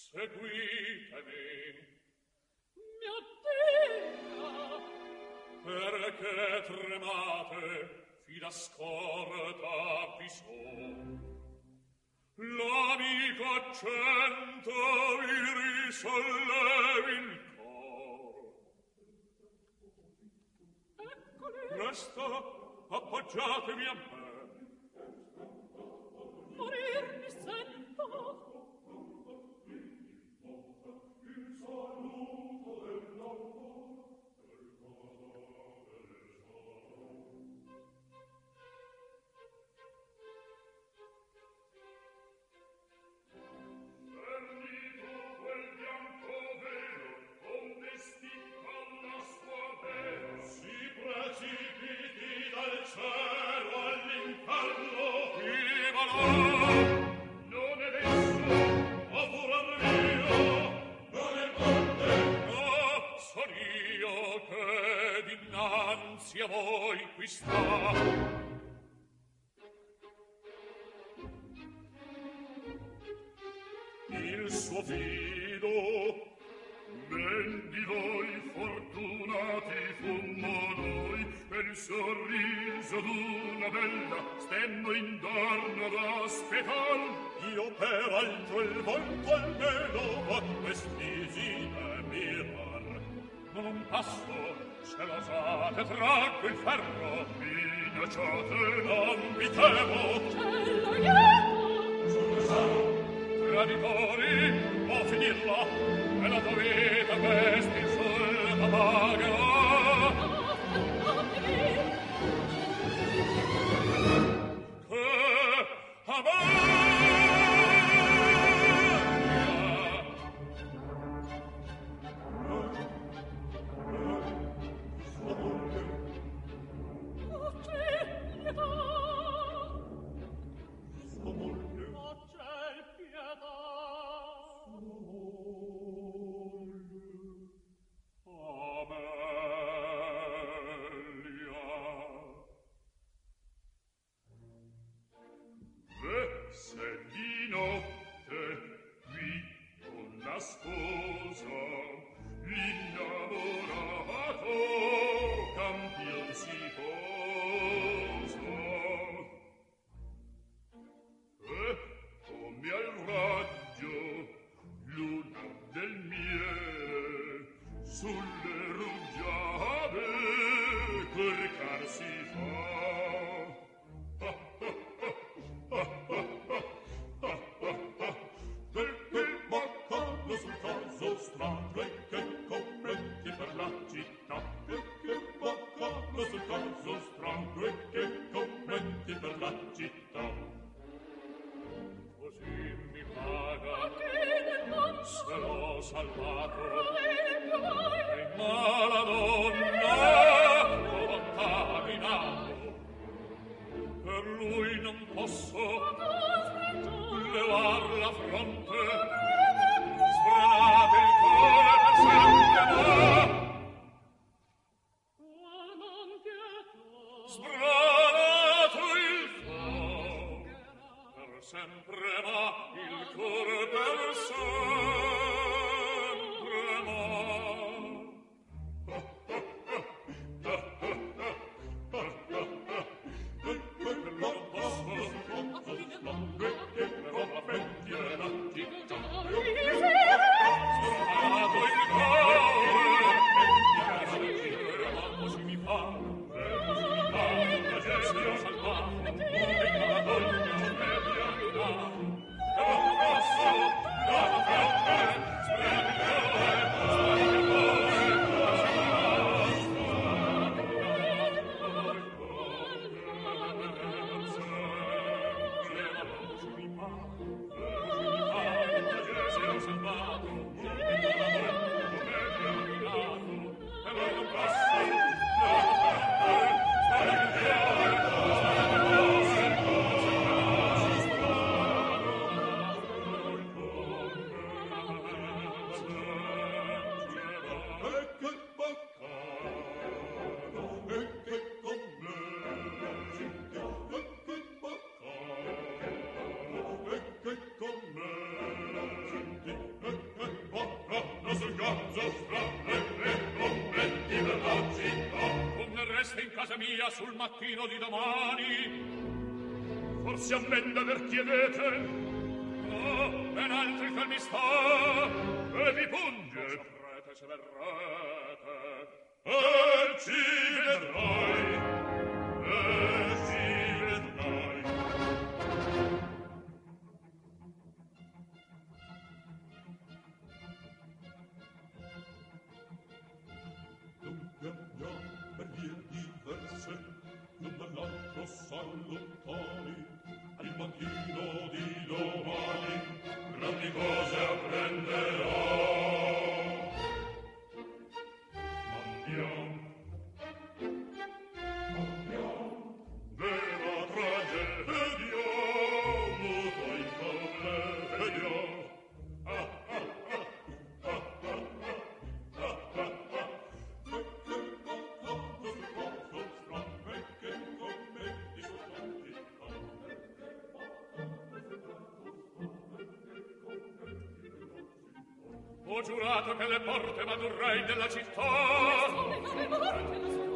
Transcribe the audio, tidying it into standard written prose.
Seguitemi. Mio Dio! Perché tremate? Fida scorta vi son. L'amico accento vi risollevi il cor. Eccoli! Presto, appoggiatevi a me. Morir mi sento! A voi qui sta. Il suo fido, men di voi fortunati fummo noi, per il sorriso d'una bella stemmo intorno ad aspettar. Io peraltro il volto almeno a quest'isi da mirar. Non un passo, se l'osate traggo il ferro, minacciate non vi temo. C'è l'aiuto! Sul sano, traditori, o finirla, e la tua vita questi insulta pagherà. Che a me sposa, l'innamorato campion si posa. E come al raggio luna del miele sulle rugiade corcar si fa. Strano e che commenti per la città, e che baccano sul caso strano e che commenti per la città. Così mi paga se l'ho salvato e mala donna l'ho contaminato. Per lui non posso levar la fronte. Sbranate il cuore per sempre, sbranato il cuore per sempre, ma il cuore per sempre, ma non posso mia sul mattino di domani. Forse a me d'aver chiedete? No, ben altri calmi sta, e vi punge. Saprete se verrete, e ci vedrai, e ci vedrai. Dunque andiamo per vie diverse, l'un dall'altro s'allontani, al mattino di domani grandi cose apprenderò. Andiamo, vera tragedia, muto in commedia. Ho giurato che le porte m'adurrei della città. Come morte la sua